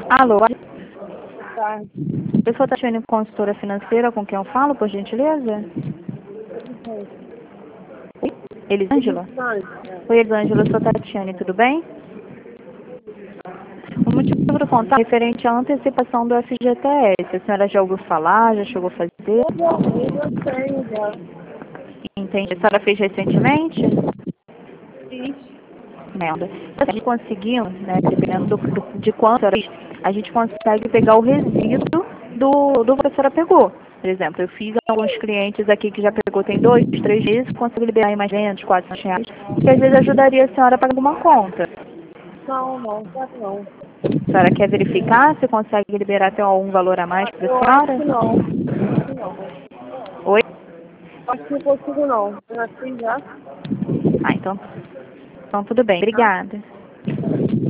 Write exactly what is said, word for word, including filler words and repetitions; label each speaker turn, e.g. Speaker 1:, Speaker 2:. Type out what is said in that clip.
Speaker 1: Alô,
Speaker 2: Tá.
Speaker 1: eu sou Tatiane, consultora financeira, com quem eu falo, por gentileza? Elisângela? Oi, Elisângela, eu sou Tatiane, tudo bem? O motivo do contato é referente à antecipação do F G T S. A senhora já ouviu falar, já chegou a fazer?
Speaker 2: Eu já, eu já tenho, já.
Speaker 1: Entende? A senhora fez recentemente?
Speaker 2: Fiz.
Speaker 1: Merda. A gente conseguiu, né, dependendo do, do- de quanto a senhora fez, a gente consegue pegar o resíduo do, do que a senhora pegou. Por exemplo, eu fiz alguns clientes aqui que já pegou tem dois, três meses, consigo liberar em mais duzentos, quatrocentos reais, que às vezes ajudaria a senhora a pagar alguma conta.
Speaker 2: Não, não, quero não.
Speaker 1: A senhora quer verificar se consegue liberar até algum valor a mais para a
Speaker 2: Eu acho
Speaker 1: senhora?
Speaker 2: que não. Acho que não.
Speaker 1: Oi?
Speaker 2: Acho que não consigo não. Eu já fiz já.
Speaker 1: Ah, então, então tudo bem.
Speaker 2: Tá?
Speaker 1: Obrigada.